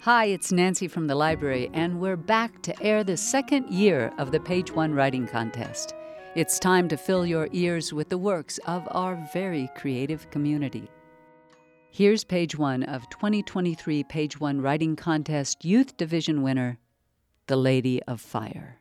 Hi, it's Nancy from the library, and we're back to air the second year of the Page One Writing Contest. It's time to fill your ears with the works of our very creative community. Here's Page One of 2023 Page One Writing Contest Youth Division winner, The Lady of Fire.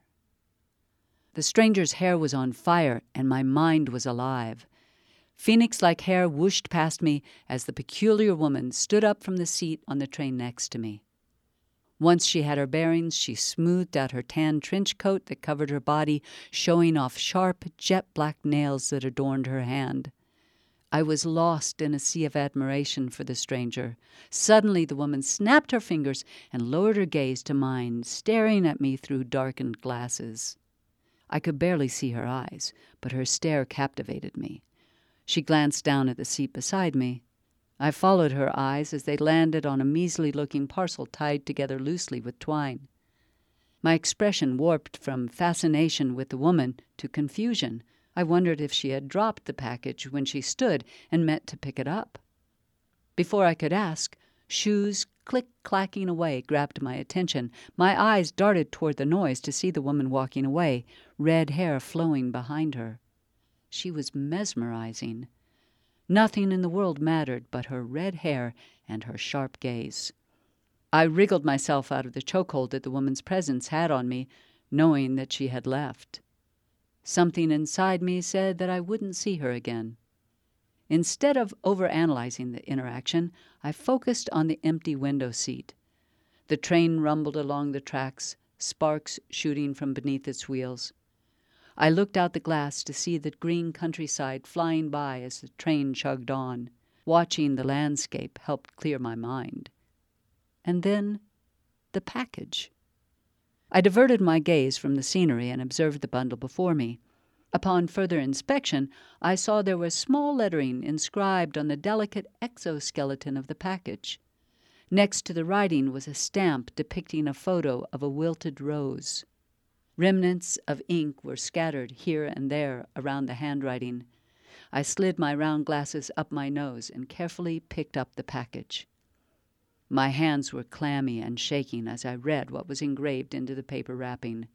The stranger's hair was on fire, and my mind was alive. Phoenix-like hair whooshed past me as the peculiar woman stood up from the seat on the train next to me. Once she had her bearings, she smoothed out her tan trench coat that covered her body, showing off sharp, jet-black nails that adorned her hand. I was lost in a sea of admiration for the stranger. Suddenly the woman snapped her fingers and lowered her gaze to mine, staring at me through darkened glasses. I could barely see her eyes, but her stare captivated me. She glanced down at the seat beside me. I followed her eyes as they landed on a measly-looking parcel tied together loosely with twine. My expression warped from fascination with the woman to confusion. I wondered if she had dropped the package when she stood and meant to pick it up. Before I could ask, shoes click-clacking away grabbed my attention. My eyes darted toward the noise to see the woman walking away, red hair flowing behind her. She was mesmerizing. Nothing in the world mattered but her red hair and her sharp gaze. I wriggled myself out of the chokehold that the woman's presence had on me, knowing that she had left. Something inside me said that I wouldn't see her again. Instead of overanalyzing the interaction, I focused on the empty window seat. The train rumbled along the tracks, sparks shooting from beneath its wheels. I looked out the glass to see the green countryside flying by as the train chugged on. Watching the landscape helped clear my mind. And then, the package. I diverted my gaze from the scenery and observed the bundle before me. Upon further inspection, I saw there was small lettering inscribed on the delicate exoskeleton of the package. Next to the writing was a stamp depicting a photo of a wilted rose. Remnants of ink were scattered here and there around the handwriting. I slid my round glasses up my nose and carefully picked up the package. My hands were clammy and shaking as I read what was engraved into the paper wrapping.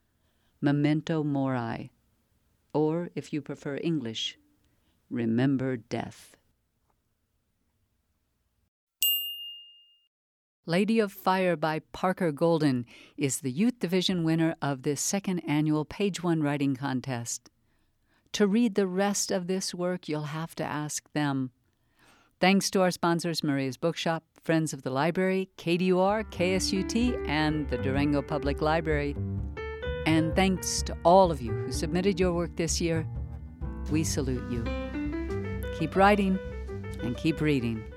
Memento Mori, or, if you prefer English, remember death. Lady of Fire by Parker Golden is the Youth Division winner of this second annual Page One Writing Contest. To read the rest of this work, you'll have to ask them. Thanks to our sponsors, Maria's Bookshop, Friends of the Library, KDUR, KSUT, and the Durango Public Library. And thanks to all of you who submitted your work this year. We salute you. Keep writing and keep reading.